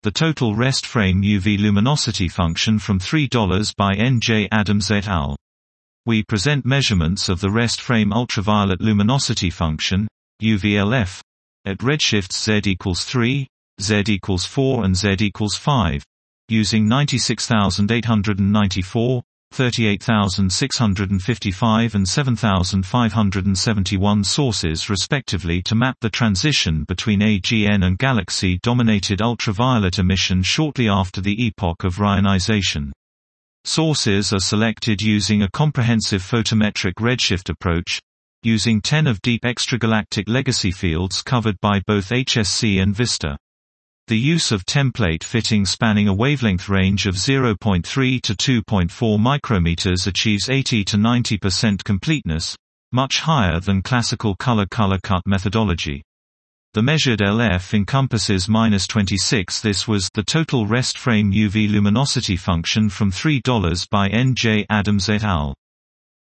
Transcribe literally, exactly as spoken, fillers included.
the total rest frame U V luminosity function from three dollars by N J Adams et al. We present measurements of the rest frame ultraviolet luminosity function, U V L F, at redshifts Z equals three, Z equals four and Z equals five, using ninety-six thousand eight hundred ninety-four, thirty-eight thousand six hundred fifty-five and seven thousand five hundred seventy-one sources respectively to map the transition between A G N and galaxy-dominated ultraviolet emission shortly after the epoch of reionization. Sources are selected using a comprehensive photometric redshift approach, using ten of deep extragalactic legacy fields covered by both H S C and VISTA. The use of template fitting spanning a wavelength range of zero point three to two point four micrometers achieves eighty to ninety percent completeness, much higher than classical color-color cut methodology. The measured L F encompasses minus twenty-six. This was the total rest frame U V luminosity function from three dollars by N J Adams et al.